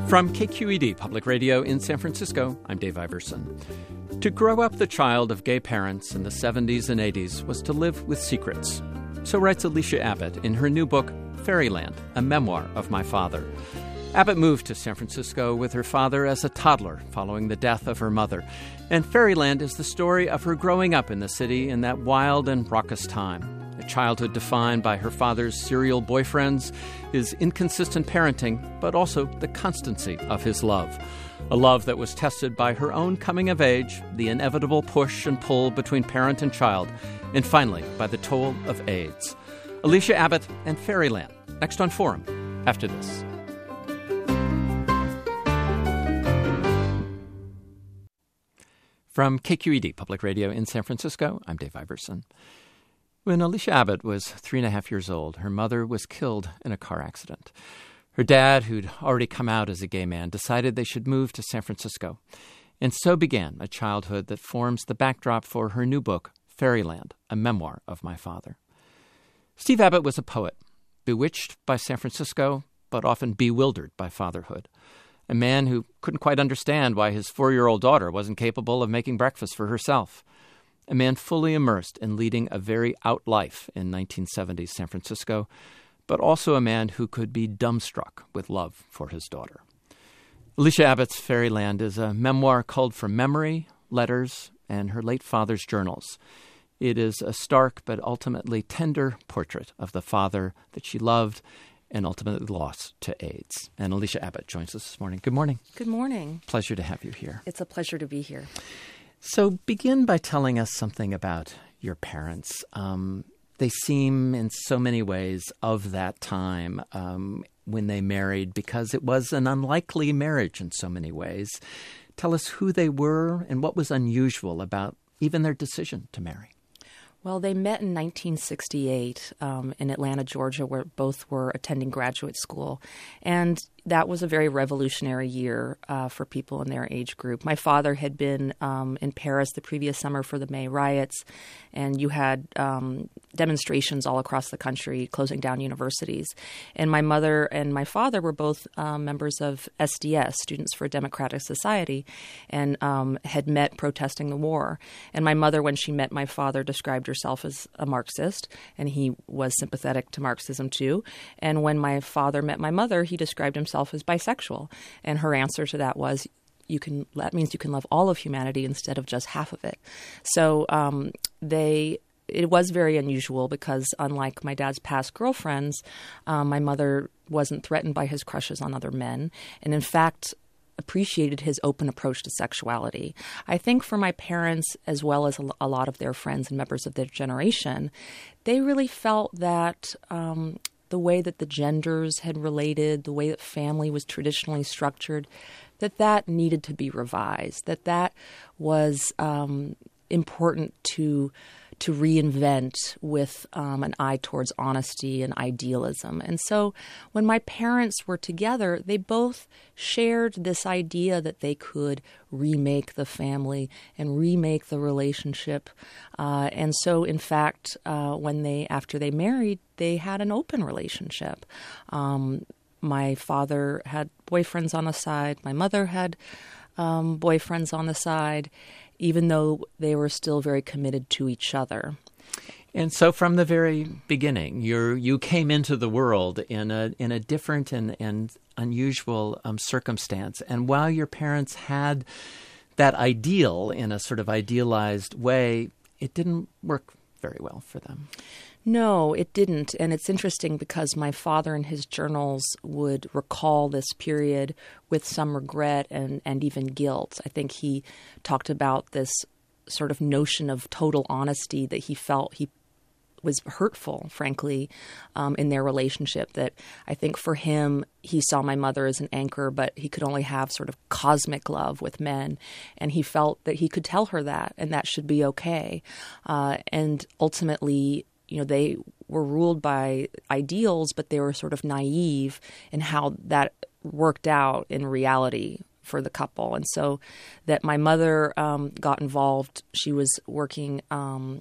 From KQED Public Radio in San Francisco, I'm Dave Iverson. To grow up the child of gay parents in the 70s and 80s was to live with secrets. So writes Alicia Abbott in her new book, Fairyland, a memoir of my father. Abbott moved to San Francisco with her father as a toddler following the death of her mother. And Fairyland is the story of her growing up in the city in that wild and raucous time. A childhood defined by her father's serial boyfriends, his inconsistent parenting, but also the constancy of his love. A love that was tested by her own coming of age, the inevitable push and pull between parent and child, and finally by the toll of AIDS. Alicia Abbott and Fairyland, next on Forum, after this. From KQED Public Radio in San Francisco, I'm Dave Iverson. When Alicia Abbott was 3.5 years old, her mother was killed in a car accident. Her dad, who'd already come out as a gay man, decided they should move to San Francisco. And so began a childhood that forms the backdrop for her new book, Fairyland, a memoir of my father. Steve Abbott was a poet, bewitched by San Francisco, but often bewildered by fatherhood. A man who couldn't quite understand why his 4-year-old daughter wasn't capable of making breakfast for herself. A man fully immersed in leading a very out life in 1970s San Francisco, but also a man who could be dumbstruck with love for his daughter. Alicia Abbott's Fairyland is a memoir culled from memory, letters, and her late father's journals. It is a stark but ultimately tender portrait of the father that she loved and ultimately lost to AIDS. And Alicia Abbott joins us this morning. Good morning. Good morning. Pleasure to have you here. It's a pleasure to be here. So begin by telling us something about your parents. They seem in so many ways of that time when they married, because it was an unlikely marriage in so many ways. Tell us who they were and what was unusual about even their decision to marry. Well, they met in 1968 in Atlanta, Georgia, where both were attending graduate school. And that was a very revolutionary year for people in their age group. My father had been in Paris the previous summer for the May riots, and you had demonstrations all across the country closing down universities. And my mother and my father were both members of SDS, Students for a Democratic Society, and had met protesting the war. And my mother, when she met my father, described herself as a Marxist, and he was sympathetic to Marxism too. And when my father met my mother, he described himself as bisexual. And her answer to that was, that means you can love all of humanity instead of just half of it. So it was very unusual because, unlike my dad's past girlfriends, my mother wasn't threatened by his crushes on other men, and in fact appreciated his open approach to sexuality. I think for my parents, as well as a lot of their friends and members of their generation, they really felt that the way that the genders had related, the way that family was traditionally structured, that needed to be revised, that was important to reinvent with an eye towards honesty and idealism. And so when my parents were together, they both shared this idea that they could remake the family and remake the relationship. And so, in fact, after they married, they had an open relationship. My father had boyfriends on the side. My mother had boyfriends on the side, even though they were still very committed to each other. And so from the very beginning, you came into the world in a different and unusual circumstance. And while your parents had that ideal in a sort of idealized way, it didn't work very well for them. No, it didn't. And it's interesting because my father in his journals would recall this period with some regret and even guilt. I think he talked about this sort of notion of total honesty that he felt he was hurtful, frankly, in their relationship. That I think for him, he saw my mother as an anchor, but he could only have sort of cosmic love with men. And he felt that he could tell her that, and that should be okay. And ultimately, they were ruled by ideals, but they were sort of naive in how that worked out in reality for the couple. And so that my mother got involved. She was working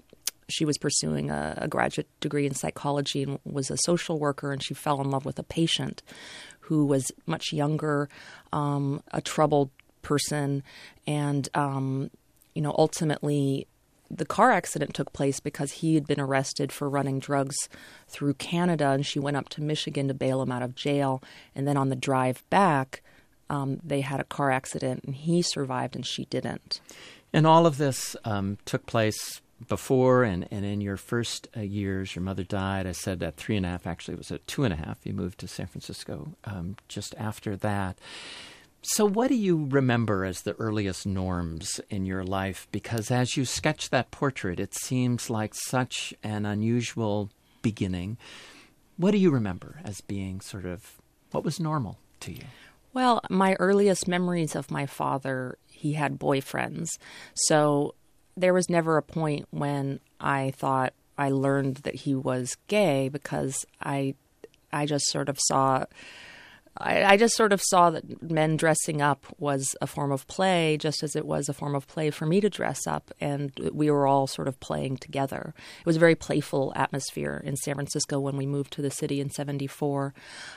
she was pursuing a graduate degree in psychology and was a social worker, and she fell in love with a patient who was much younger, a troubled person, and ultimately the car accident took place because he had been arrested for running drugs through Canada, and she went up to Michigan to bail him out of jail. And then on the drive back, they had a car accident, and he survived and she didn't. And all of this took place before and in your first years. Your mother died. I said at 3.5. Actually, it was at 2.5. You moved to San Francisco just after that. So what do you remember as the earliest norms in your life? Because as you sketch that portrait, it seems like such an unusual beginning. What do you remember as being sort of what was normal to you? Well, my earliest memories of my father, he had boyfriends. So there was never a point when I thought I learned that he was gay, because I just sort of saw that men dressing up was a form of play, just as it was a form of play for me to dress up, and we were all sort of playing together. It was a very playful atmosphere in San Francisco when we moved to the city in 1974,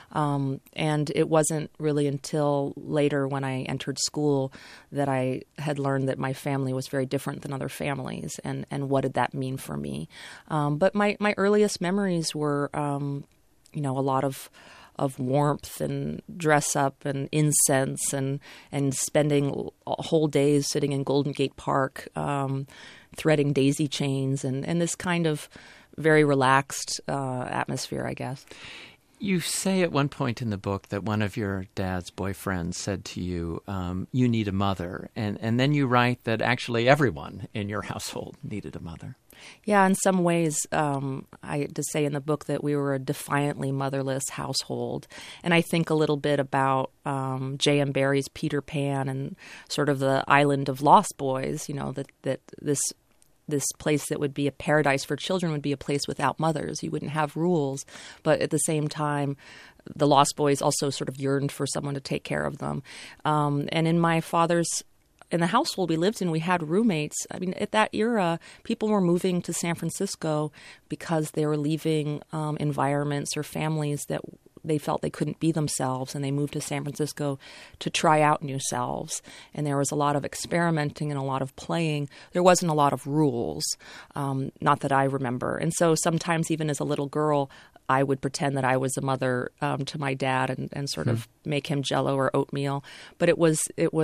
and it wasn't really until later when I entered school that I had learned that my family was very different than other families, and what did that mean for me. But my earliest memories were, a lot of warmth and dress up and incense and spending whole days sitting in Golden Gate Park, threading daisy chains and this kind of very relaxed atmosphere, I guess. You say at one point in the book that one of your dad's boyfriends said to you, you need a mother. And then you write that actually everyone in your household needed a mother. Yeah, in some ways, I had to say in the book that we were a defiantly motherless household. And I think a little bit about J.M. Barrie's Peter Pan and sort of the island of lost boys, that this place that would be a paradise for children would be a place without mothers. You wouldn't have rules. But at the same time, the lost boys also sort of yearned for someone to take care of them. And in the household we lived in, we had roommates. I mean, at that era, people were moving to San Francisco because they were leaving environments or families that they felt they couldn't be themselves, and they moved to San Francisco to try out new selves. And there was a lot of experimenting and a lot of playing. There wasn't a lot of rules, not that I remember. And so sometimes even as a little girl, I would pretend that I was a mother to my dad and sort of make him Jell-O or oatmeal. But it was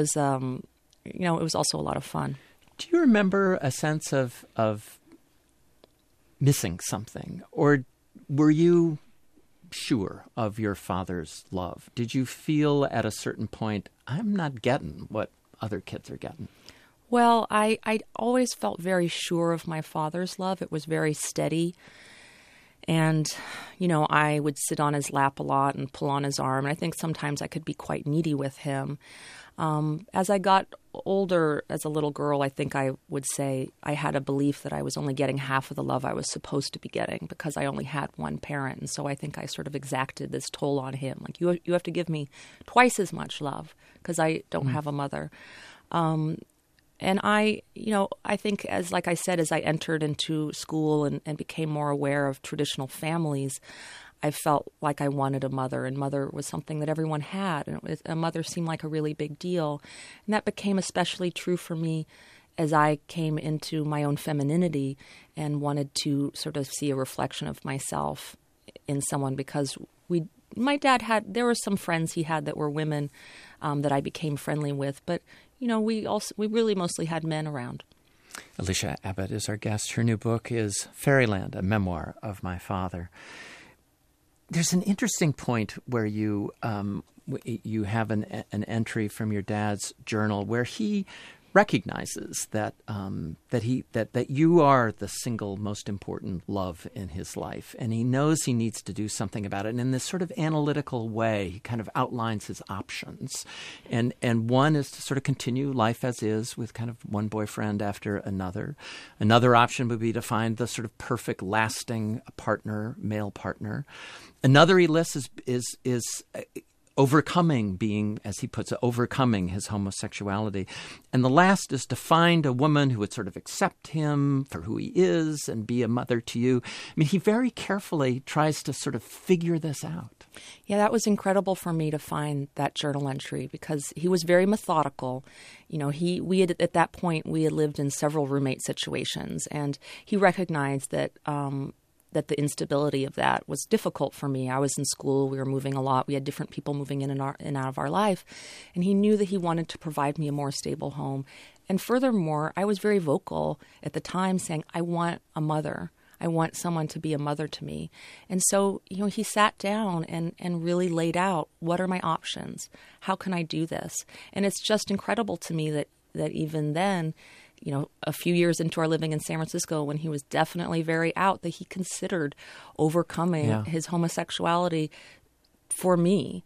also a lot of fun. Do you remember a sense of missing something? Or were you sure of your father's love? Did you feel at a certain point, I'm not getting what other kids are getting? Well, I always felt very sure of my father's love. It was very steady. And, I would sit on his lap a lot and pull on his arm. And I think sometimes I could be quite needy with him. As I got older, as a little girl, I think I would say I had a belief that I was only getting half of the love I was supposed to be getting because I only had one parent. And so I think I sort of exacted this toll on him. Like, you have to give me twice as much love because I don't have a mother. And I think like I said, as I entered into school and became more aware of traditional families, I felt like I wanted a mother, and mother was something that everyone had. And a mother seemed like a really big deal. And that became especially true for me as I came into my own femininity and wanted to sort of see a reflection of myself in someone, because my dad there were some friends he had that were women that I became friendly with, but we really mostly had men around. Alicia Abbott is our guest. Her new book is Fairyland, a memoir of my father. There's an interesting point where you have an entry from your dad's journal where he recognizes that you are the single most important love in his life, and he knows he needs to do something about it. And in this sort of analytical way, he kind of outlines his options, and one is to sort of continue life as is with kind of one boyfriend after another. Another option would be to find the sort of perfect, lasting partner, male partner. Another he lists is overcoming being, as he puts it, overcoming his homosexuality. And the last is to find a woman who would sort of accept him for who he is and be a mother to you. I mean, he very carefully tries to sort of figure this out. Yeah, that was incredible for me to find that journal entry because he was very methodical. You know, at that point, we had lived in several roommate situations, and he recognized that that the instability of that was difficult for me. I was in school. We were moving a lot. We had different people moving in and out of our life. And he knew that he wanted to provide me a more stable home. And furthermore, I was very vocal at the time saying, I want a mother. I want someone to be a mother to me. And so, you know, he sat down and really laid out, what are my options? How can I do this? And it's just incredible to me that even then, you know, a few years into our living in San Francisco, when he was definitely very out, that he considered overcoming his homosexuality for me.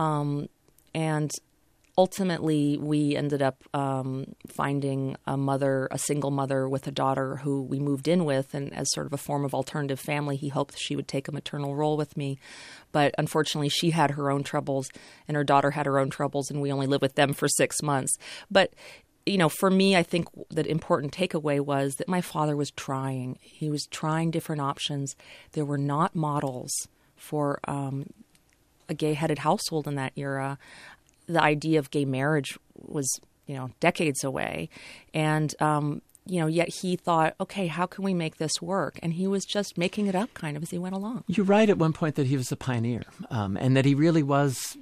And ultimately, we ended up finding a single mother with a daughter who we moved in with. And as sort of a form of alternative family, he hoped she would take a maternal role with me. But unfortunately, she had her own troubles and her daughter had her own troubles, and we only lived with them for 6 months. But you know, for me, I think the important takeaway was that my father was trying. He was trying different options. There were not models for a gay-headed household in that era. The idea of gay marriage was, you know, decades away. And, you know, yet he thought, okay, how can we make this work? And he was just making it up kind of as he went along. You write at one point that he was a pioneer and that he really was,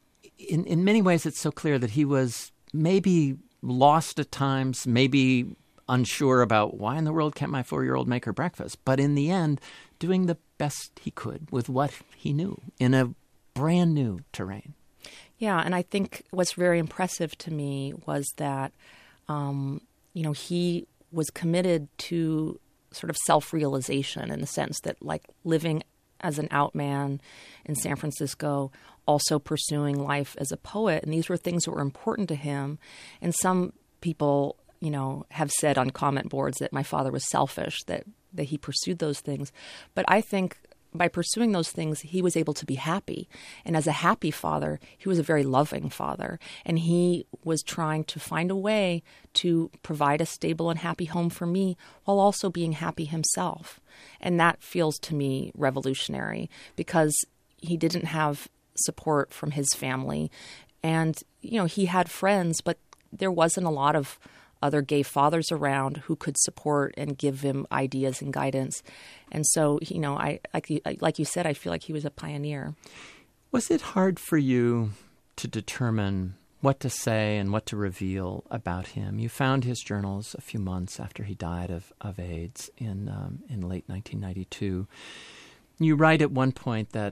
in many ways, it's so clear that he was maybe lost at times, maybe unsure about why in the world can't my 4-year-old make her breakfast, but in the end, doing the best he could with what he knew in a brand new terrain. Yeah, and I think what's very impressive to me was that, you know, he was committed to sort of self-realization in the sense that, like, living as an out man in San Francisco, also pursuing life as a poet. And these were things that were important to him. And some people, you know, have said on comment boards that my father was selfish, that he pursued those things. But I think by pursuing those things, he was able to be happy. And as a happy father, he was a very loving father. And he was trying to find a way to provide a stable and happy home for me while also being happy himself. And that feels to me revolutionary because he didn't have support from his family. And, you know, he had friends, but there wasn't a lot of other gay fathers around who could support and give him ideas and guidance. And so, you know, like you said, I feel like he was a pioneer. Was it hard for you to determine what to say and what to reveal about him? You found his journals a few months after he died of AIDS in late 1992. You write at one point that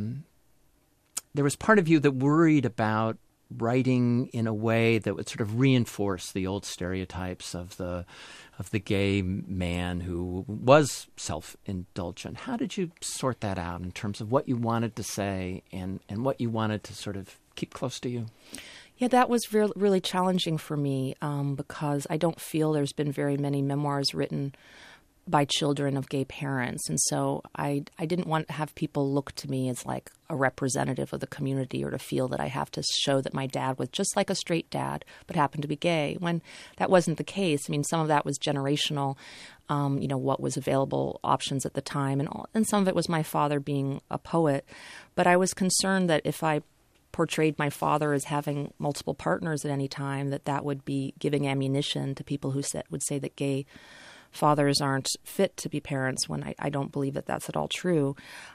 there was part of you that worried about writing in a way that would sort of reinforce the old stereotypes of the gay man who was self-indulgent. How did you sort that out in terms of what you wanted to say and what you wanted to sort of keep close to you? Yeah, that was really challenging for me because I don't feel there's been very many memoirs written by children of gay parents. And so I didn't want to have people look to me as like a representative of the community or to feel that I have to show that my dad was just like a straight dad but happened to be gay, when that wasn't the case. I mean, some of that was generational, you know, what was available options at the time, and some of it was my father being a poet. But I was concerned that if I portrayed my father as having multiple partners at any time, that would be giving ammunition to people who would say that gay fathers aren't fit to be parents, when I don't believe that that's at all true.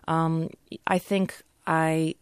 I think I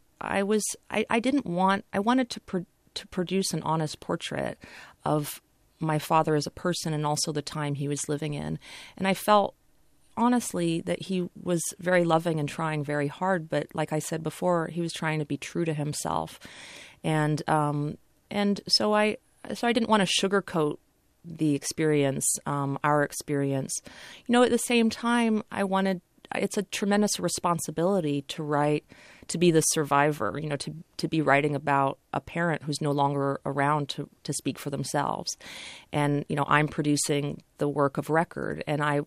wanted to produce an honest portrait of my father as a person and also the time he was living in. And I felt honestly that he was very loving and trying very hard, but like I said before, he was trying to be true to himself. And so I didn't want to sugarcoat the experience, our experience. You know, at the same time, it's a tremendous responsibility to write to be the survivor, to be writing about a parent who's no longer around to speak for themselves. And, I'm producing the work of record, and I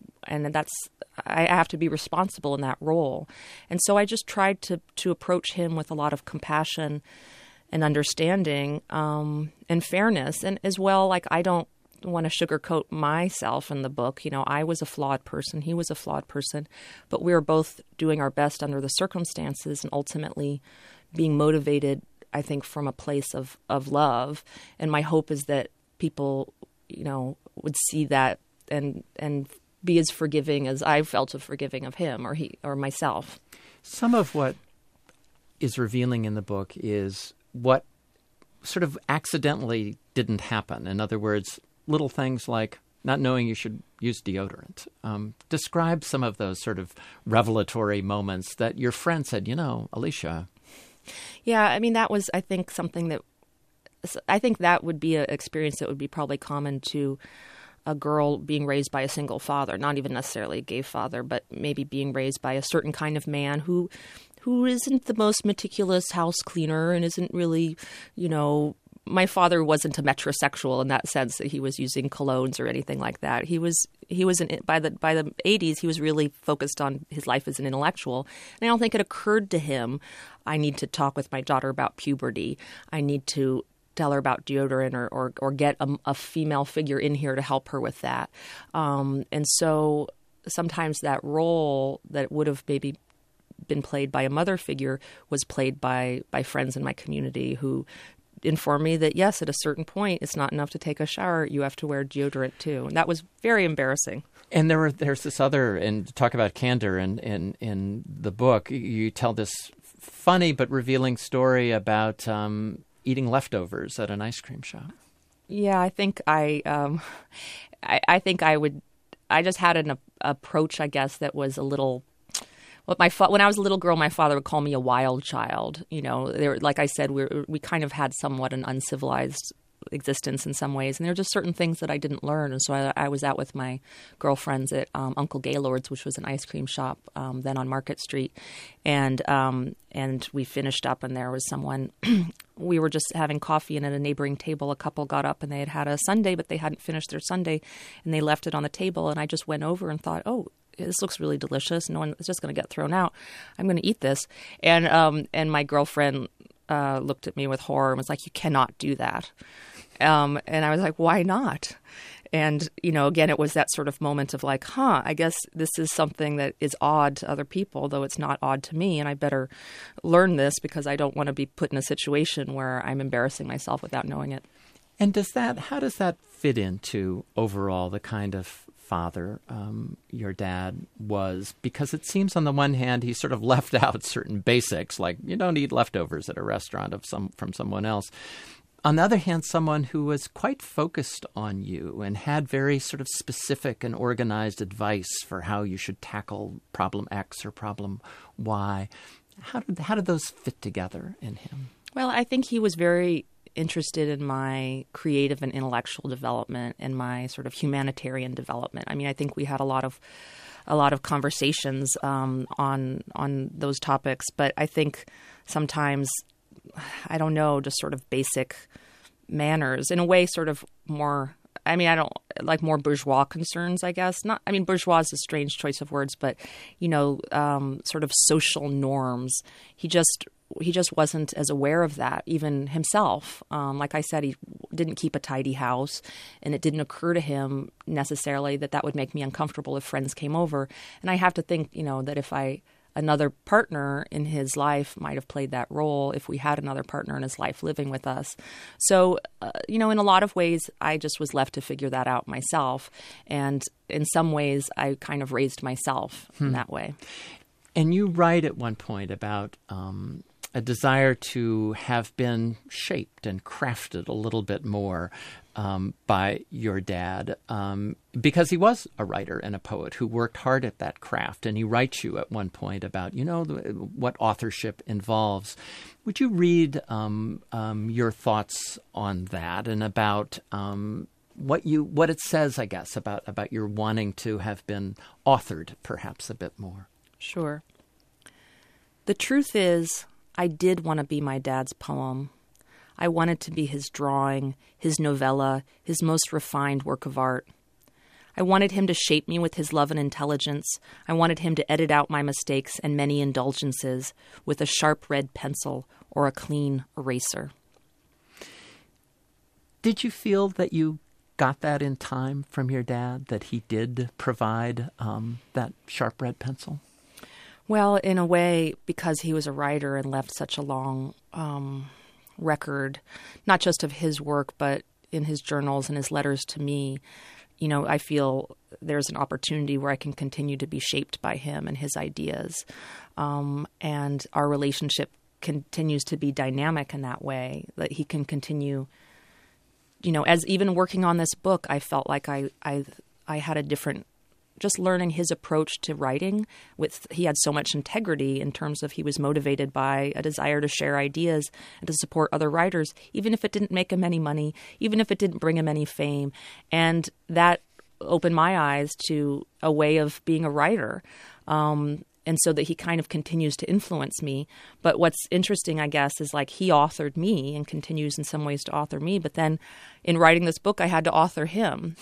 have to be responsible in that role. And so I just tried to approach him with a lot of compassion and understanding, and fairness. And as well, I don't want to sugarcoat myself in the book. I was a flawed person. He was a flawed person. But we were both doing our best under the circumstances and ultimately being motivated, I think, from a place of love. And my hope is that people, would see that and be as forgiving as I felt forgiving of him or myself. Some of what is revealing in the book is what sort of accidentally didn't happen. In other words, little things like not knowing you should use deodorant. Describe some of those sort of revelatory moments that your friend said, Alicia. Yeah, that was, I think, something that I think that would be an experience that would be probably common to a girl being raised by a single father, not even necessarily a gay father, but maybe being raised by a certain kind of man who isn't the most meticulous house cleaner and isn't really, my father wasn't a metrosexual in that sense that he was using colognes or anything like that. He was by the 80s, he was really focused on his life as an intellectual. And I don't think it occurred to him, I need to talk with my daughter about puberty. I need to tell her about deodorant or get a female figure in here to help her with that. And so sometimes that role that would have maybe been played by a mother figure was played by friends in my community who informed me that, yes, at a certain point, it's not enough to take a shower. You have to wear deodorant, too. And that was very embarrassing. And there's this other, and talk about candor in the book, you tell this funny but revealing story about eating leftovers at an ice cream shop. Yeah, I think I just had an approach, I guess, that was a little. When I was a little girl, my father would call me a wild child. Like I said, we kind of had somewhat an uncivilized existence in some ways, and there were just certain things that I didn't learn. And so I was out with my girlfriends at Uncle Gaylord's, which was an ice cream shop then on Market Street, and we finished up, and there was someone. We were just having coffee, and at a neighboring table, a couple got up, and they had a sundae, but they hadn't finished their sundae, and they left it on the table. And I just went over and thought, oh, this looks really delicious. No one is just going to get thrown out. I'm going to eat this. And my girlfriend looked at me with horror and was like, you cannot do that. And I was like, why not? And, again, it was that sort of moment of like, I guess this is something that is odd to other people, though it's not odd to me. And I better learn this because I don't want to be put in a situation where I'm embarrassing myself without knowing it. And how does that fit into overall the kind of father your dad was? Because it seems on the one hand he sort of left out certain basics, like you don't eat leftovers at a restaurant from someone else. On the other hand, someone who was quite focused on you and had very sort of specific and organized advice for how you should tackle problem X or problem Y. How did those fit together in him? Well, I think he was very interested in my creative and intellectual development and my sort of humanitarian development. I think we had a lot of conversations on those topics, but I think sometimes, I don't know, just sort of basic manners in a way, sort of more. I don't like more bourgeois concerns, I guess. Bourgeois is a strange choice of words, but sort of social norms. He just wasn't as aware of that, even himself. Like I said, he didn't keep a tidy house, and it didn't occur to him necessarily that would make me uncomfortable if friends came over. And I have to think, that if another partner in his life might have played that role if we had another partner in his life living with us. So, in a lot of ways, I just was left to figure that out myself. And in some ways, I kind of raised myself in that way. And you write at one point about a desire to have been shaped and crafted a little bit more by your dad, because he was a writer and a poet who worked hard at that craft. And he writes you at one point about, what authorship involves. Would you read your thoughts on that and about what it says, I guess, about your wanting to have been authored perhaps a bit more? Sure. The truth is, I did want to be my dad's poem. I wanted to be his drawing, his novella, his most refined work of art. I wanted him to shape me with his love and intelligence. I wanted him to edit out my mistakes and many indulgences with a sharp red pencil or a clean eraser. Did you feel that you got that in time from your dad, that he did provide that sharp red pencil? Well, in a way, because he was a writer and left such a long record, not just of his work, but in his journals and his letters to me, I feel there's an opportunity where I can continue to be shaped by him and his ideas. And our relationship continues to be dynamic in that way, that he can continue, as even working on this book, I felt like I had a different, just learning his approach to writing. He had so much integrity in terms of he was motivated by a desire to share ideas and to support other writers, even if it didn't make him any money, even if it didn't bring him any fame. And that opened my eyes to a way of being a writer. And so that he kind of continues to influence me. But what's interesting, I guess, is like he authored me and continues in some ways to author me. But then in writing this book, I had to author him.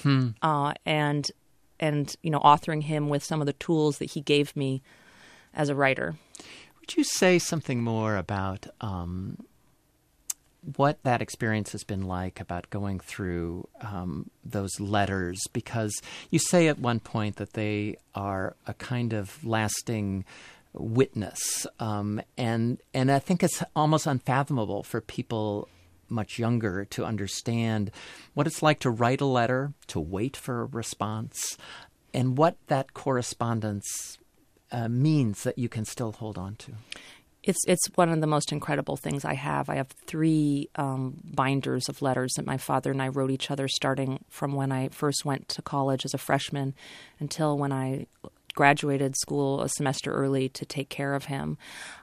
And authoring him with some of the tools that he gave me as a writer. Would you say something more about what that experience has been like, about going through those letters? Because you say at one point that they are a kind of lasting witness, and I think it's almost unfathomable for people much younger to understand what it's like to write a letter, to wait for a response, and what that correspondence means that you can still hold on to. It's one of the most incredible things I have. I have 3 binders of letters that my father and I wrote each other starting from when I first went to college as a freshman until when I graduated school a semester early to take care of him.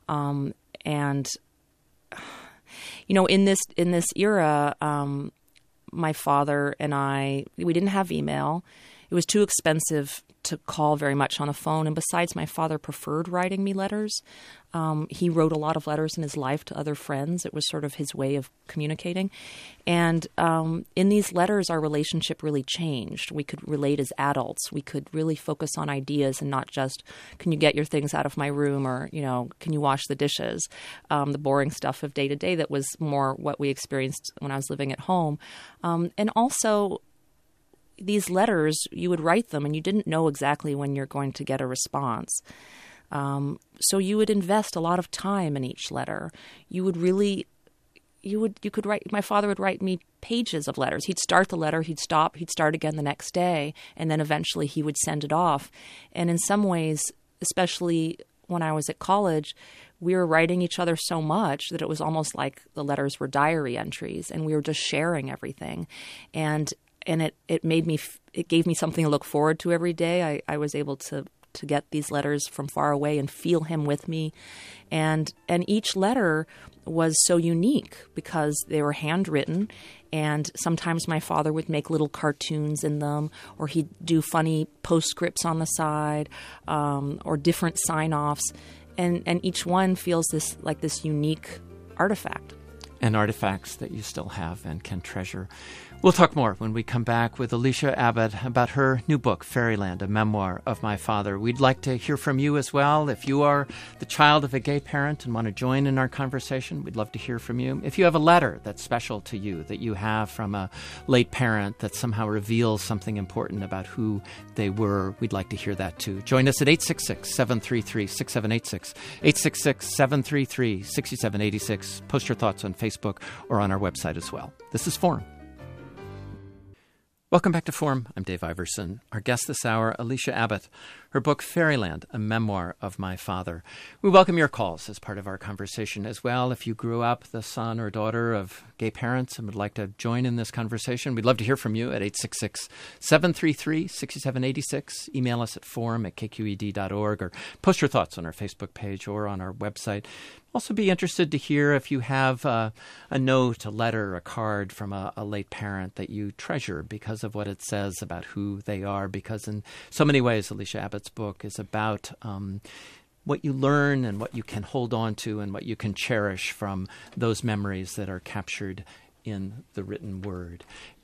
In this era, my father and I, we didn't have email. It was too expensive to call very much on the phone. And besides, my father preferred writing me letters. He wrote a lot of letters in his life to other friends. It was sort of his way of communicating. And in these letters, our relationship really changed. We could relate as adults. We could really focus on ideas and not just, can you get your things out of my room, or, can you wash the dishes? The boring stuff of day to day that was more what we experienced when I was living at home. And also, these letters, you would write them and you didn't know exactly when you're going to get a response. So you would invest a lot of time in each letter. You could write, my father would write me pages of letters. He'd start the letter, he'd stop, he'd start again the next day, and then eventually he would send it off. And in some ways, especially when I was at college, we were writing each other so much that it was almost like the letters were diary entries, and we were just sharing everything. And it made me, it gave me something to look forward to every day. I was able to get these letters from far away and feel him with me. And each letter was so unique because they were handwritten, and sometimes my father would make little cartoons in them, or he'd do funny postscripts on the side, or different sign-offs. And each one feels this unique artifact. And artifacts that you still have and can treasure. We'll talk more when we come back with Alicia Abbott about her new book, Fairyland, a memoir of my father. We'd like to hear from you as well. If you are the child of a gay parent and want to join in our conversation, we'd love to hear from you. If you have a letter that's special to you, that you have from a late parent that somehow reveals something important about who they were, we'd like to hear that too. Join us at 866-733-6786, 866-733-6786. Post your thoughts on Facebook or on our website as well. This is Forum. Welcome back to Forum. I'm Dave Iverson. Our guest this hour, Alicia Abbott. Her book, Fairyland, a memoir of my father. We welcome your calls as part of our conversation as well. If you grew up the son or daughter of gay parents and would like to join in this conversation, we'd love to hear from you at 866-733-6786. Email us at forum@kqed.org, or post your thoughts on our Facebook page or on our website. Also be interested to hear if you have a note, a letter, a card from a late parent that you treasure because of what it says about who they are, because in so many ways Alicia Abbott's book is about what you learn and what you can hold on to and what you can cherish from those memories that are captured in the written word.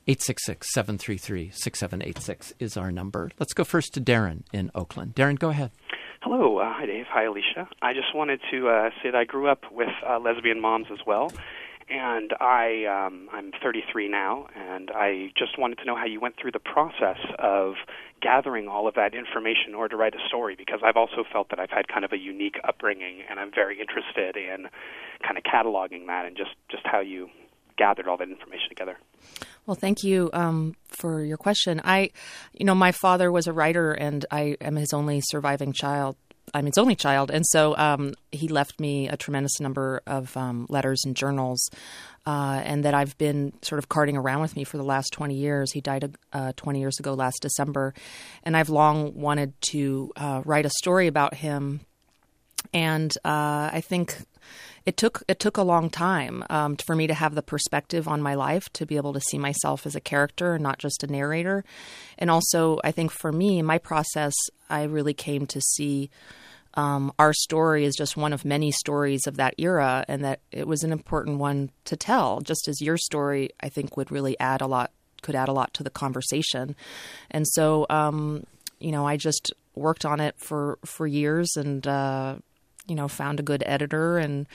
866-733-6786 is our number. Let's go first to Darren in Oakland. Darren, go ahead. Hello. Hi, Dave. Hi, Alicia. I just wanted to say that I grew up with lesbian moms as well, and I'm 33 now, and I just wanted to know how you went through the process of gathering all of that information in order to write a story, because I've also felt that I've had kind of a unique upbringing, and I'm very interested in kind of cataloging that and just how you gathered all that information together. Well, thank you for your question. My father was a writer, and I am his only surviving child. I'm his only child, and so he left me a tremendous number of letters and journals, and that I've been sort of carting around with me for the last 20 years. He died 20 years ago last December, and I've long wanted to write a story about him, and I think it took a long time for me to have the perspective on my life, to be able to see myself as a character and not just a narrator. And also, I think for me, in my process, I really came to see our story as just one of many stories of that era, and that it was an important one to tell, just as your story, I think, would really could add a lot to the conversation. And so, I just worked on it for years, and found a good editor and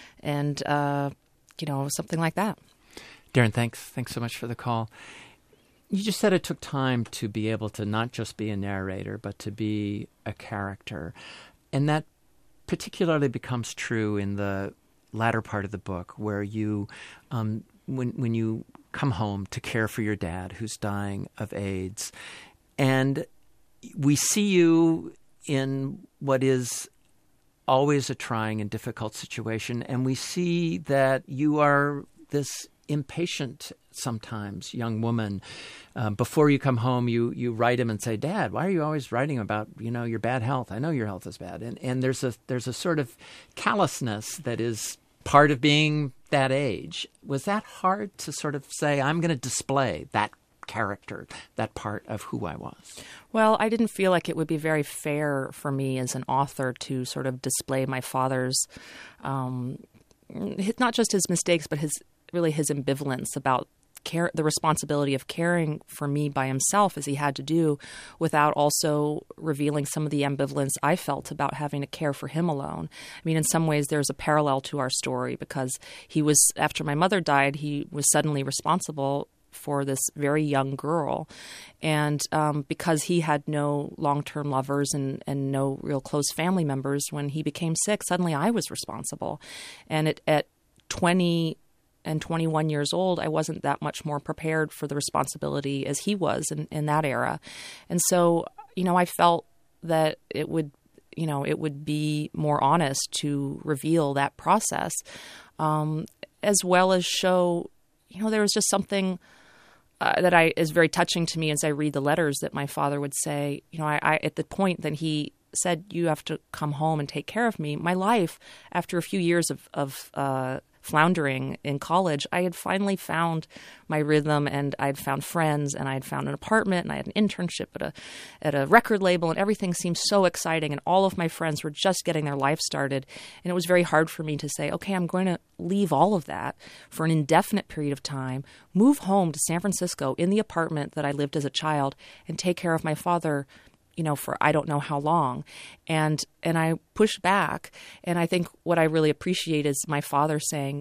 something like that. Darren, thanks so much for the call. You just said it took time to be able to not just be a narrator, but to be a character. And that particularly becomes true in the latter part of the book, where you, when you come home to care for your dad who's dying of AIDS, and we see you in what is always a trying and difficult situation, and we see that you are this impatient, sometimes, young woman. Before you come home, you write him and say, "Dad, why are you always writing about your bad health? I know your health is bad." And there's a sort of callousness that is part of being that age. Was that hard to sort of say, I'm going to display that character, that part of who I was? Well, I didn't feel like it would be very fair for me as an author to sort of display my father's, not just his mistakes, but his ambivalence about the responsibility of caring for me by himself, as he had to do, without also revealing some of the ambivalence I felt about having to care for him alone. I mean, in some ways, there's a parallel to our story, because after my mother died, he was suddenly responsible for this very young girl. And because he had no long-term lovers and no real close family members, when he became sick, suddenly I was responsible. And at 20 and 21 years old, I wasn't that much more prepared for the responsibility as he was in that era. And so, I felt that it would be more honest to reveal that process, as well as show, there was just something that is very touching to me as I read the letters that my father would say. I at the point that he said, "You have to come home and take care of me," my life, after a few years of floundering in college, I had finally found my rhythm, and I'd found friends, and I'd found an apartment, and I had an internship at a record label, and everything seemed so exciting, and all of my friends were just getting their life started. And it was very hard for me to say, okay, I'm going to leave all of that for an indefinite period of time, move home to San Francisco in the apartment that I lived as a child, and take care of my father, for I don't know how long. And I pushed back. And I think what I really appreciate is my father saying,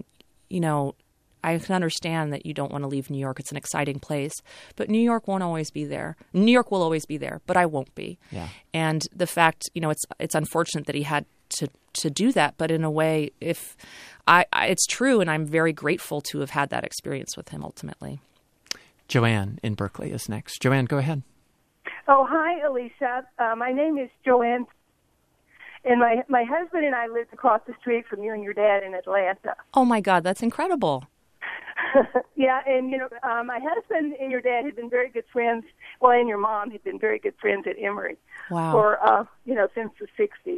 I can understand that you don't want to leave New York. It's an exciting place, but New York won't always be there. New York will always be there, but I won't be. Yeah. And the fact, it's unfortunate that he had to do that, but in a way, it's true, and I'm very grateful to have had that experience with him ultimately. Joanne in Berkeley is next. Joanne, go ahead. Oh, hi, Alicia. My name is Joanne, and my husband and I lived across the street from you and your dad in Atlanta. Oh, my God, that's incredible. Yeah, and, my husband and your dad had been very good friends. Well, and your mom had been very good friends at Emory. Wow. For, since the 60s.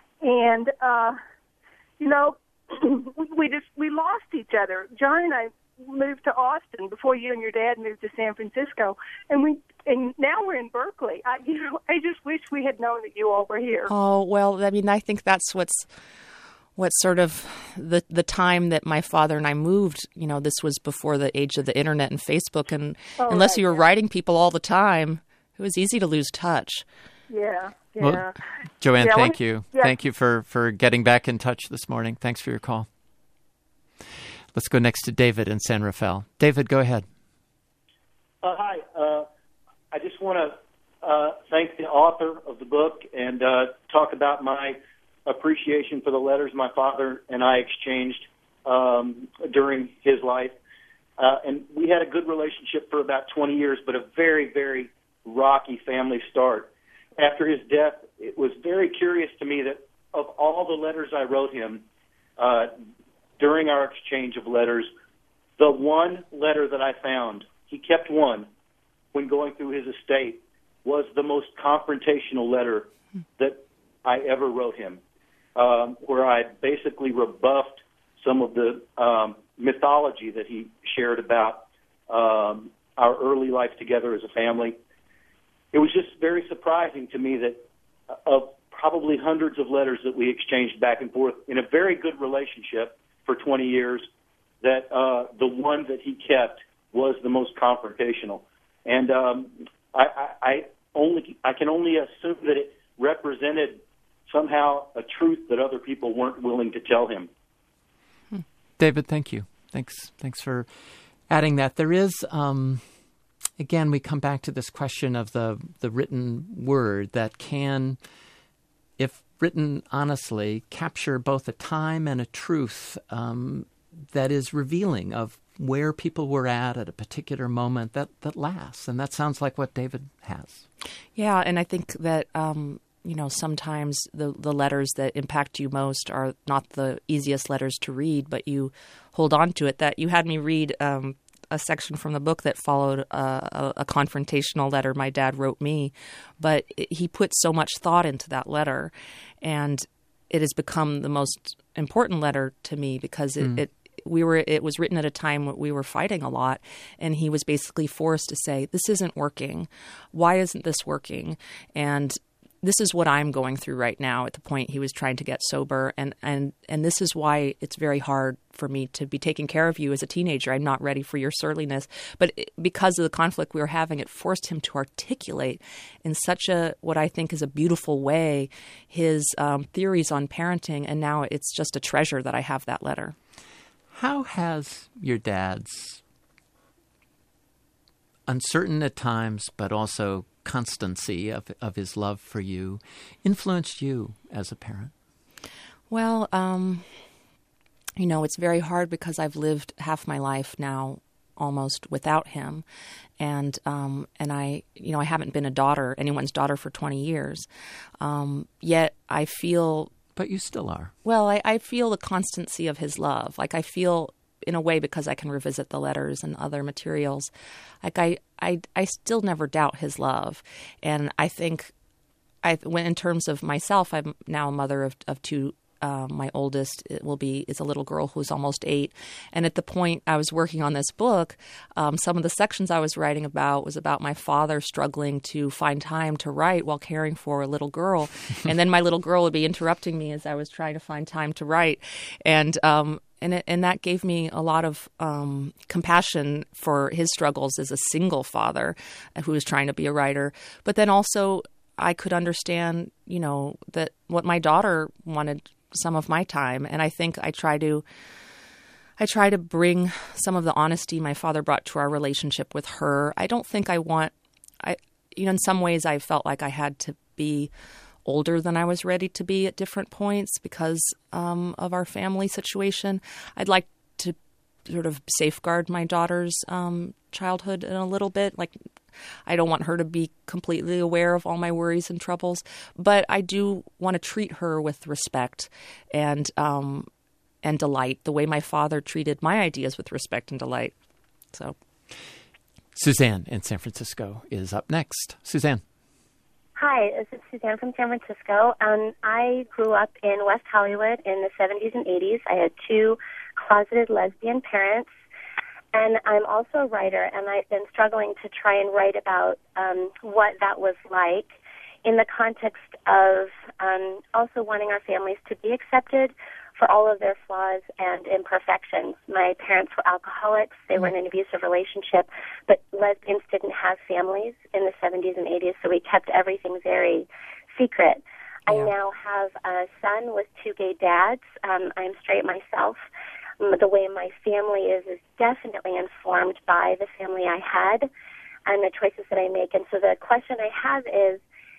And, we lost each other. John and I moved to Austin before you and your dad moved to San Francisco, and now we're in Berkeley. I just wish we had known that you all were here. Oh, well, I mean, I think that's what's sort of the time that my father and I moved. You know, this was before the age of the internet and Facebook, and unless you were writing people all the time, it was easy to lose touch. Yeah. Well, Joanne, thank you. Yeah. Thank you for getting back in touch this morning. Thanks for your call. Let's go next to David in San Rafael. David, go ahead. Hi. I just want to thank the author of the book and talk about my appreciation for the letters my father and I exchanged during his life. And we had a good relationship for about 20 years, but a very, very rocky family start. After his death, it was very curious to me that of all the letters I wrote him during our exchange of letters, the one letter that I found, he kept one when going through his estate, was the most confrontational letter that I ever wrote him, where I basically rebuffed some of the mythology that he shared about our early life together as a family. It was just very surprising to me that of probably hundreds of letters that we exchanged back and forth in a very good relationship for 20 years, that the one that he kept was the most confrontational. And I can only assume that it represented somehow a truth that other people weren't willing to tell him. David, thank you. Thanks for adding that. There is, again, we come back to this question of the written word that can, if written honestly, capture both a time and a truth that is revealing of where people were at a particular moment that lasts. And that sounds like what David has. Yeah, and I think that, sometimes the letters that impact you most are not the easiest letters to read, but you hold on to it. That you had me read a section from the book that followed a confrontational letter my dad wrote me, but he put so much thought into that letter, and it has become the most important letter to me because it was written at a time when we were fighting a lot, and he was basically forced to say, this isn't working. Why isn't this working? And this is what I'm going through right now. At the point he was trying to get sober, and this is why it's very hard for me to be taking care of you as a teenager. I'm not ready for your surliness. But because of the conflict we were having, it forced him to articulate in such what I think is a beautiful way his theories on parenting, and now it's just a treasure that I have that letter. How has your dad's uncertain at times, but also constancy of his love for you influenced you as a parent? Well, it's very hard because I've lived half my life now almost without him, and I haven't been anyone's daughter for 20 years. Yet I feel. But you still are. Well, I feel the constancy of his love. Like I feel, in a way, because I can revisit the letters and other materials, like I still never doubt his love. And I think when in terms of myself, I'm now a mother of two. My oldest is a little girl who's almost 8. And at the point I was working on this book, some of the sections I was writing about was about my father struggling to find time to write while caring for a little girl. And then my little girl would be interrupting me as I was trying to find time to write. And that gave me a lot of compassion for his struggles as a single father who was trying to be a writer. But then also I could understand, that what my daughter wanted some of my time. And I think I try to bring some of the honesty my father brought to our relationship with her. I don't think in some ways I felt like I had to be older than I was ready to be at different points because of our family situation. I'd like to sort of safeguard my daughter's childhood in a little bit. Like, I don't want her to be completely aware of all my worries and troubles, but I do want to treat her with respect and delight, the way my father treated my ideas with respect and delight. So, Suzanne in San Francisco is up next. Suzanne. Hi, this is Suzanne from San Francisco. I grew up in West Hollywood in the 70s and 80s. I had 2 closeted lesbian parents, And I'm also a writer, and I've been struggling to try and write about what that was like in the context of also wanting our families to be accepted for all of their flaws and imperfections. My parents were alcoholics. They were in an abusive relationship, but lesbians didn't have families in the 70s and 80s, so we kept everything very secret. Yeah. I now have a son with 2 gay dads. I'm straight myself. The way my family is definitely informed by the family I had and the choices that I make. And so the question I have is,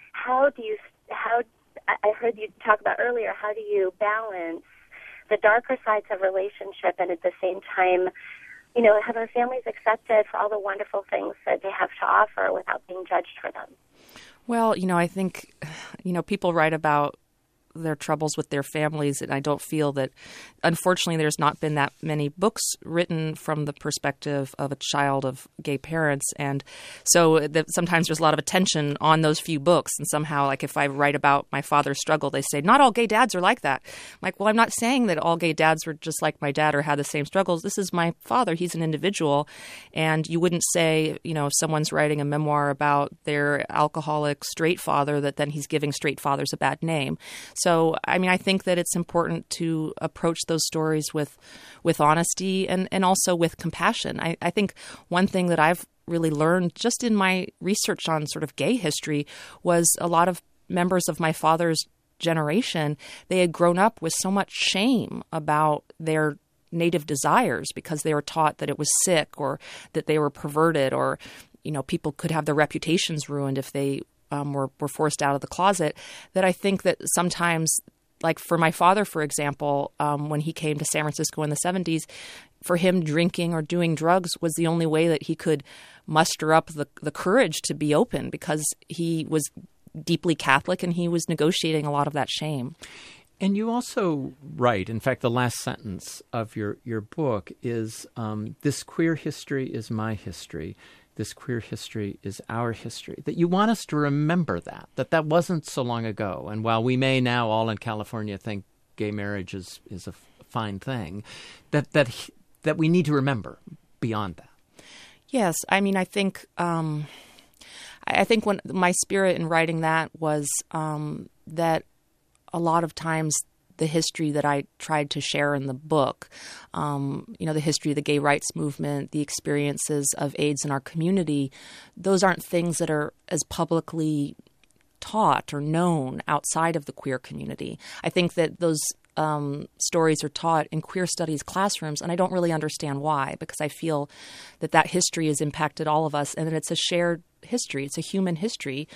I heard you talk about earlier, how do you balance the darker sides of relationship and at the same time, have our families accepted for all the wonderful things that they have to offer without being judged for them? Well, I think, people write about their troubles with their families, and I don't feel that, unfortunately, there's not been that many books written from the perspective of a child of gay parents, and so sometimes there's a lot of attention on those few books, and somehow, like if I write about my father's struggle, they say, not all gay dads are like that. I'm like, well, I'm not saying that all gay dads were just like my dad or had the same struggles. This is my father. He's an individual, and you wouldn't say, if someone's writing a memoir about their alcoholic straight father, that then he's giving straight fathers a bad name. So, I think that it's important to approach those stories with honesty and also with compassion. I think one thing that I've really learned just in my research on sort of gay history was a lot of members of my father's generation, they had grown up with so much shame about their native desires because they were taught that it was sick or that they were perverted or, people could have their reputations ruined if they were forced out of the closet, that I think that sometimes, like for my father, for example, when he came to San Francisco in the 70s, for him drinking or doing drugs was the only way that he could muster up the courage to be open because he was deeply Catholic and he was negotiating a lot of that shame. And you also write, in fact, the last sentence of your book is, this queer history is my history. This queer history is our history, that you want us to remember that wasn't so long ago. And while we may now all in California think gay marriage is a fine thing, that we need to remember beyond that. Yes. I think when my spirit in writing that was that a lot of times the history that I tried to share in the book, the history of the gay rights movement, the experiences of AIDS in our community, those aren't things that are as publicly taught or known outside of the queer community. I think that those stories are taught in queer studies classrooms, and I don't really understand why, because I feel that history has impacted all of us and that it's a shared history. It's a human history.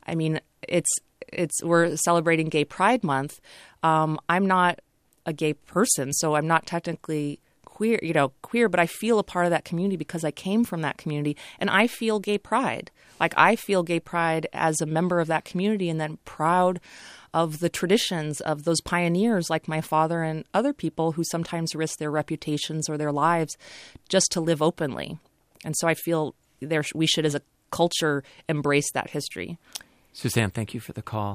We're celebrating Gay Pride Month. I'm not a gay person, so I'm not technically queer, but I feel a part of that community because I came from that community, and I feel gay pride. Like I feel gay pride as a member of that community, and then proud of the traditions of those pioneers like my father and other people who sometimes risk their reputations or their lives just to live openly. And so I feel we should, as a culture, embrace that history. Suzanne, thank you for the call.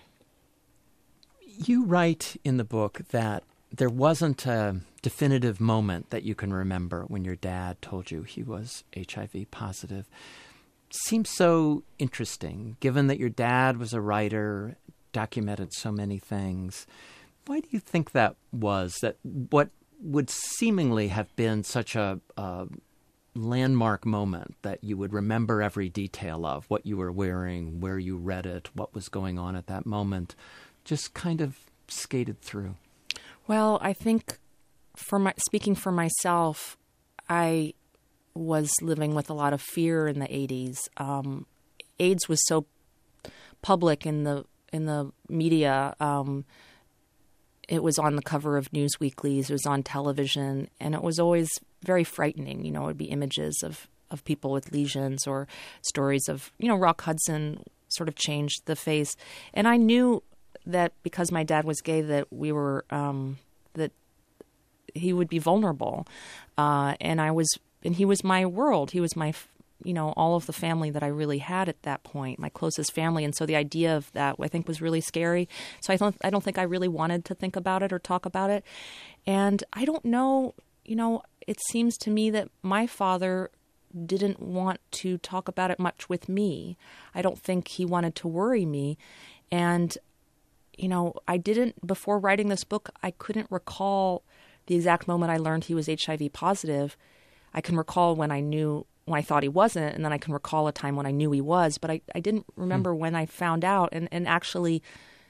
You write in the book that there wasn't a definitive moment that you can remember when your dad told you he was HIV positive. Seems so interesting, given that your dad was a writer, documented so many things. Why do you think that was, that what would seemingly have been such a landmark moment that you would remember every detail of, what you were wearing, where you read it, what was going on at that moment, just kind of skated through? Well, I think speaking for myself, I was living with a lot of fear in the 80s. AIDS was so public in the media. It was on the cover of news weeklies, it was on television, and it was always very frightening. It would be images of people with lesions or stories of, Rock Hudson sort of changed the face. And I knew that because my dad was gay that we were, that he would be vulnerable. And he was my world. He was my, all of the family that I really had at that point, my closest family. And so the idea of that, I think, was really scary. So I don't think I really wanted to think about it or talk about it. And I don't know, it seems to me that my father didn't want to talk about it much with me. I don't think he wanted to worry me. And, before writing this book, I couldn't recall the exact moment I learned he was HIV positive. I can recall when I thought he wasn't, and then I can recall a time when I knew he was, but I didn't remember when I found out. And actually,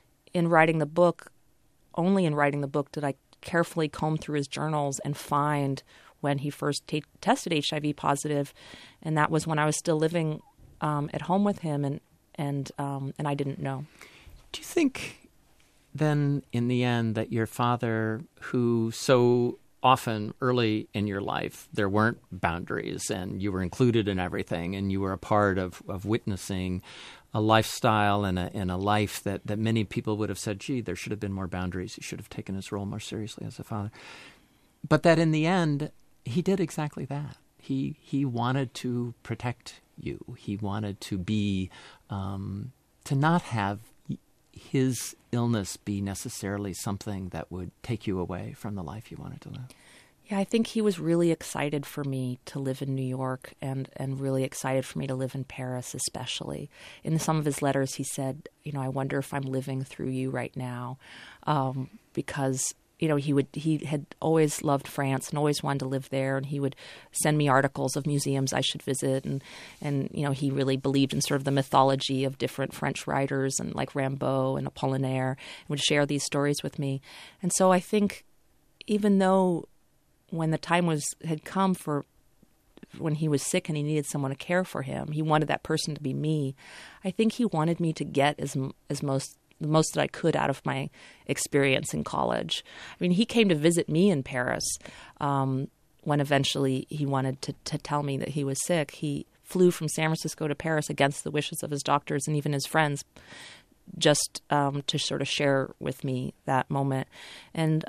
only in writing the book did I carefully comb through his journals and find when he first tested HIV positive, and that was when I was still living at home with him, and I didn't know. Do you think then, in the end, that your father, who so often early in your life there weren't boundaries and you were included in everything and you were a part of witnessing a lifestyle and a life that many people would have said, gee, there should have been more boundaries. He should have taken his role more seriously as a father. But that in the end, he did exactly that. He wanted to protect you. He wanted to be, to not have his illness be necessarily something that would take you away from the life you wanted to live. Yeah, I think he was really excited for me to live in New York and really excited for me to live in Paris especially. In some of his letters he said, I wonder if I'm living through you right now, because he had always loved France and always wanted to live there, and he would send me articles of museums I should visit, and he really believed in sort of the mythology of different French writers and like Rimbaud and Apollinaire, and would share these stories with me. And so I think even though when the time had come for when he was sick and he needed someone to care for him, he wanted that person to be me. I think he wanted me to get the most that I could out of my experience in college. I mean, he came to visit me in Paris when eventually he wanted to tell me that he was sick. He flew from San Francisco to Paris against the wishes of his doctors and even his friends, just to sort of share with me that moment. And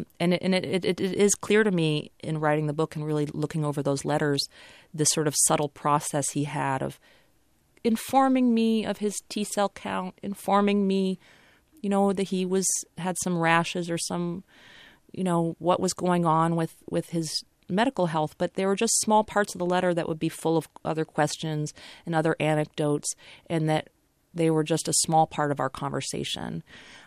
it is clear to me in writing the book and really looking over those letters, this sort of subtle process he had of informing me of his T-cell count, informing me, that he had some rashes or some, what was going on with his medical health. But there were just small parts of the letter that would be full of other questions and other anecdotes, and that they were just a small part of our conversation.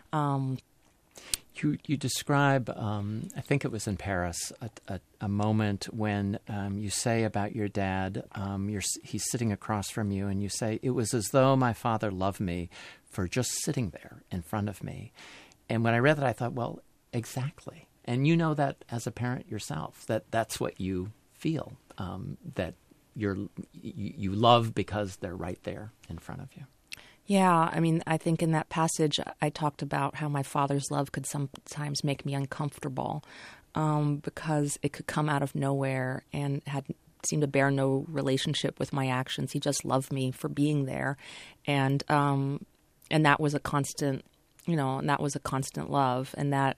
You describe, I think it was in Paris, a moment when you say about your dad, he's sitting across from you, and you say, it was as though my father loved me for just sitting there in front of me. And when I read that, I thought, well, exactly. And you know that as a parent yourself, that's what you feel, that you love because they're right there in front of you. Yeah, I mean, I think in that passage I talked about how my father's love could sometimes make me uncomfortable because it could come out of nowhere and seemed to bear no relationship with my actions. He just loved me for being there, and that was a constant, and that was a constant love, and that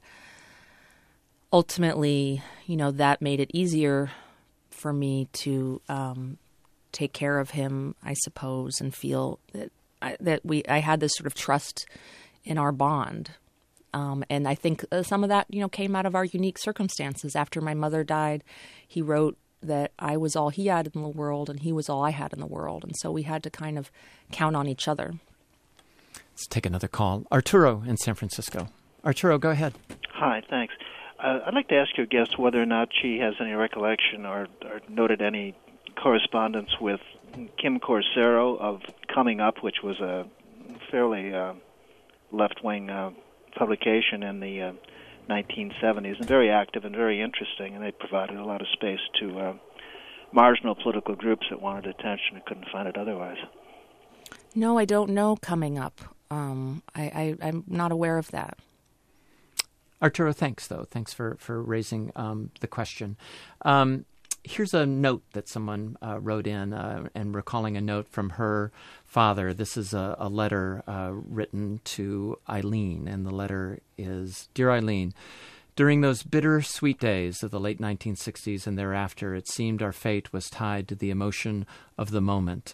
ultimately, that made it easier for me to take care of him, I suppose, and feel that I had this sort of trust in our bond. And I think some of that, came out of our unique circumstances. After my mother died, he wrote that I was all he had in the world and he was all I had in the world. And so we had to kind of count on each other. Let's take another call. Arturo in San Francisco. Arturo, go ahead. Hi, thanks. I'd like to ask your guest whether or not she has any recollection or noted any correspondence with Kim Corsero of Coming Up, which was a fairly left-wing publication in the 1970s, and very active and very interesting, and they provided a lot of space to marginal political groups that wanted attention and couldn't find it otherwise. No, I don't know Coming Up. I'm not aware of that. Arturo, thanks, though. Thanks for raising the question. Here's a note that someone wrote in and recalling a note from her father. This is a letter written to Eileen, and the letter is, Dear Eileen, during those bitter-sweet days of the late 1960s and thereafter, it seemed our fate was tied to the emotion of the moment.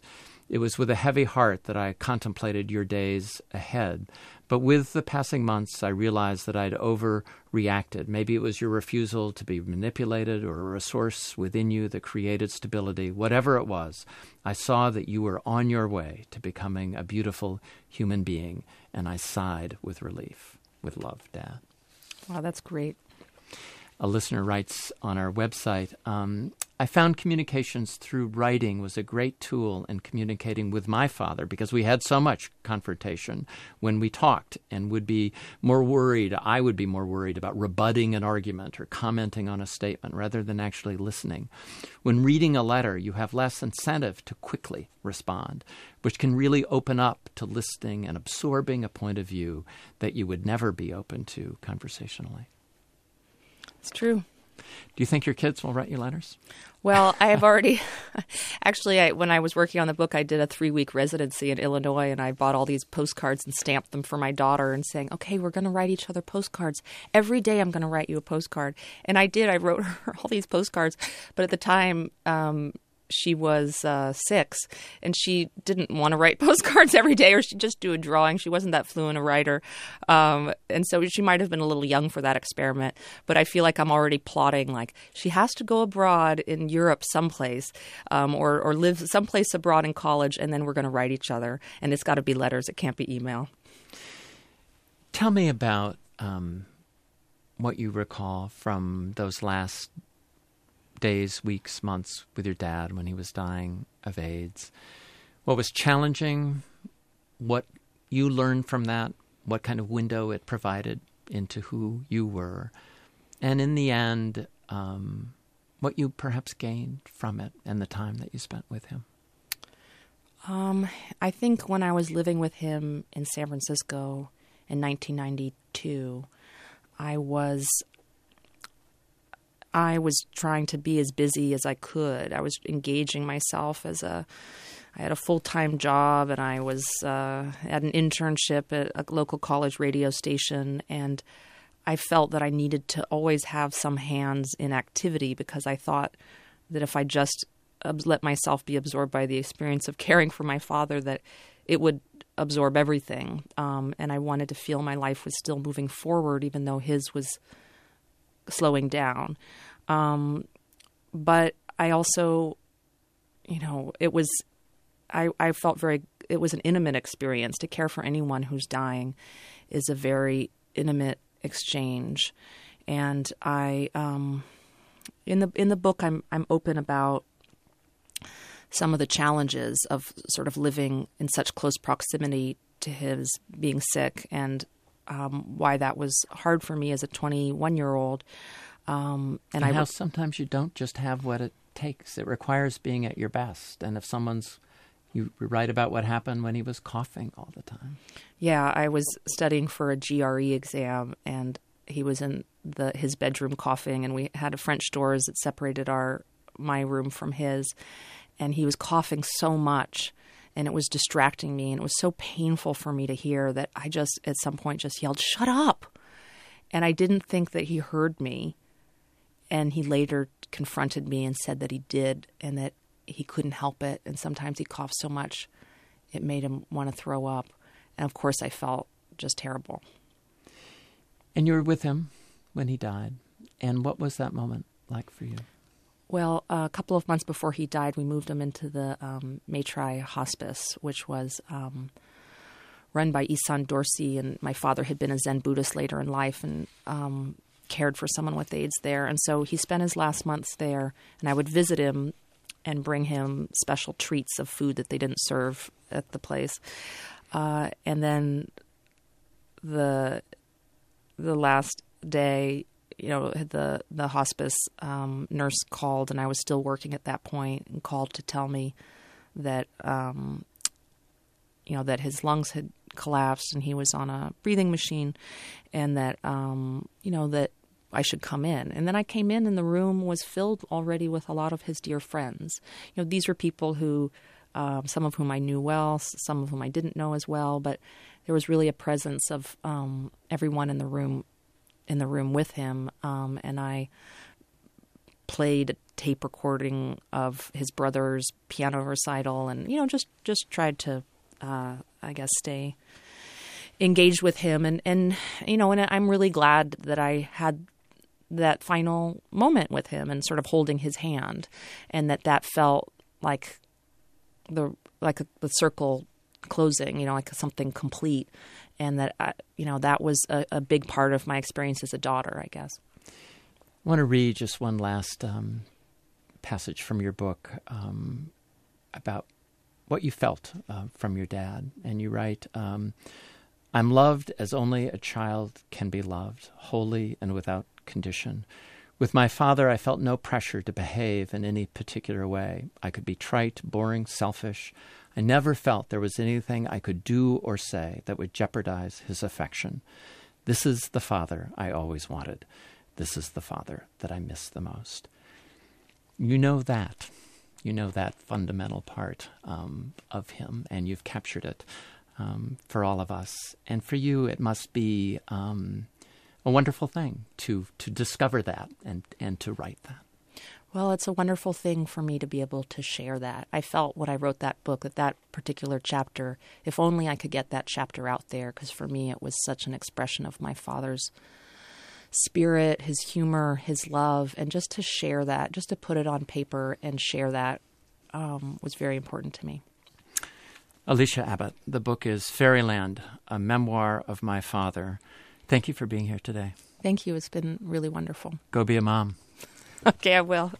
It was with a heavy heart that I contemplated your days ahead. But with the passing months, I realized that I'd overreacted. Maybe it was your refusal to be manipulated or a resource within you that created stability. Whatever it was, I saw that you were on your way to becoming a beautiful human being, and I sighed with relief. With love, Dad. Wow, that's great. A listener writes on our website, I found communications through writing was a great tool in communicating with my father because we had so much confrontation when we talked and would be more worried. I would be more worried about rebutting an argument or commenting on a statement rather than actually listening. When reading a letter, you have less incentive to quickly respond, which can really open up to listening and absorbing a point of view that you would never be open to conversationally. It's true. Do you think your kids will write you letters? Well, I have already – actually, when I was working on the book, I did a 3-week residency in Illinois, and I bought all these postcards and stamped them for my daughter and saying, okay, we're going to write each other postcards. Every day I'm going to write you a postcard. And I did. I wrote her all these postcards. But at the time she was 6, and she didn't want to write postcards every day, or she'd just do a drawing. She wasn't that fluent a writer. And so she might have been a little young for that experiment. But I feel like I'm already plotting, like, she has to go abroad in Europe someplace, or live someplace abroad in college, and then we're going to write each other. And it's got to be letters. It can't be email. Tell me about what you recall from those last days, weeks, months with your dad when he was dying of AIDS. What was challenging, what you learned from that, what kind of window it provided into who you were, and in the end, what you perhaps gained from it and the time that you spent with him. I think when I was living with him in San Francisco in 1992, I was trying to be as busy as I could. I was engaging myself I had a full-time job, and I was at an internship at a local college radio station, and I felt that I needed to always have some hands in activity because I thought that if I just let myself be absorbed by the experience of caring for my father, that it would absorb everything. And I wanted to feel my life was still moving forward, even though his was slowing down. But I also, I felt it was an intimate experience. To care for anyone who's dying is a very intimate exchange. And I, in the book, I'm open about some of the challenges of sort of living in such close proximity to his being sick, and why that was hard for me as a 21-year-old. And how sometimes you don't just have what it takes. It requires being at your best. And if you write about what happened when he was coughing all the time. Yeah, I was studying for a GRE exam, and he was in his bedroom coughing, and we had French doors that separated my room from his, and he was coughing so much, and it was distracting me, and it was so painful for me to hear that I just, at some point, just yelled, "Shut up!" And I didn't think that he heard me, and he later confronted me and said that he did, and that he couldn't help it, and sometimes he coughed so much it made him want to throw up. And of course I felt just terrible. And you were with him when he died. And what was that moment like for you? Well, a couple of months before he died, we moved him into the Maitri Hospice, which was run by Isan Dorsey, and my father had been a Zen Buddhist later in life and cared for someone with AIDS there. And so he spent his last months there, and I would visit him and bring him special treats of food that they didn't serve at the place. And then the last day, the hospice nurse called, and I was still working at that point, and called to tell me that that his lungs had collapsed and he was on a breathing machine, and that that I should come in. And then I came in, and the room was filled already with a lot of his dear friends. These were people who, some of whom I knew well, some of whom I didn't know as well, but there was really a presence of everyone in the room with him. And I played a tape recording of his brother's piano recital, and just tried to stay engaged with him, and I'm really glad that I had that final moment with him and sort of holding his hand, and that felt like the circle closing, like something complete, and that that was a big part of my experience as a daughter, I guess. I want to read just one last passage from your book about what you felt from your dad. And you write, I'm loved as only a child can be loved, wholly and without condition. With my father, I felt no pressure to behave in any particular way. I could be trite, boring, selfish. I never felt there was anything I could do or say that would jeopardize his affection. This is the father I always wanted. This is the father that I miss the most. You know that fundamental part of him, and you've captured it for all of us. And for you, it must be a wonderful thing to discover that and to write that. Well, it's a wonderful thing for me to be able to share that. I felt when I wrote that book, that particular chapter, if only I could get that chapter out there, because for me it was such an expression of my father's spirit, his humor, his love, and just to share that, just to put it on paper and share that was very important to me. Alicia Abbott, the book is Fairyland, a memoir of my father. Thank you for being here today. Thank you. It's been really wonderful. Go be a mom. Okay, I will.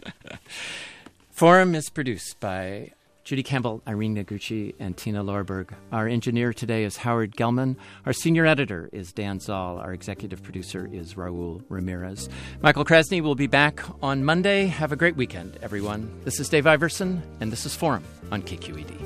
Forum is produced by Judy Campbell, Irene Noguchi, and Tina Lorberg. Our engineer today is Howard Gelman. Our senior editor is Dan Zoll. Our executive producer is Raul Ramirez. Michael Krasny will be back on Monday. Have a great weekend, everyone. This is Dave Iverson, and this is Forum on KQED.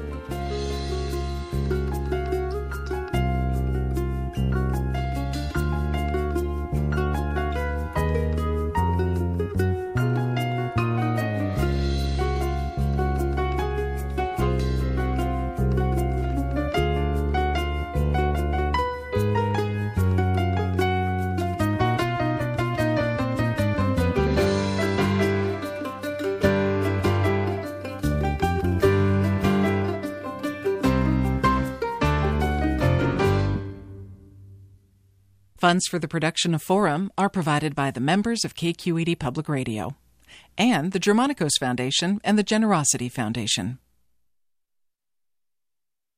Funds for the production of Forum are provided by the members of KQED Public Radio and the Germanicos Foundation and the Generosity Foundation.